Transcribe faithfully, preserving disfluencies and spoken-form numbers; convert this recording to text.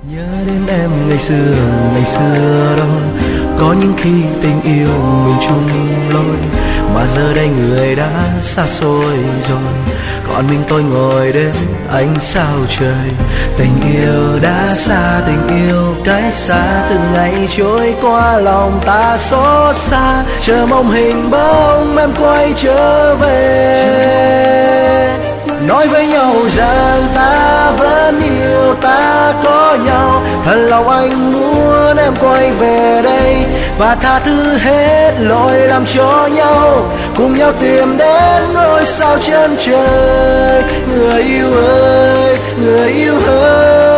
Nhớ đến em ngày xưa, ngày xưa đó. Có những khi tình yêu mình chung lối, mà giờ đây người đã xa xôi rồi. Còn mình tôi ngồi đến ánh sao trời. Tình yêu đã xa, tình yêu cách xa, từng ngày trôi qua lòng ta xót xa. Chờ mong hình bóng em quay trở về, nói với nhau rằng ta vẫn yêu, ta có nhau. Thật lòng anh muốn em quay về đây và tha thứ hết lỗi làm cho nhau, cùng nhau tìm đến ngôi sao chân trời. Người yêu ơi, người yêu ơi,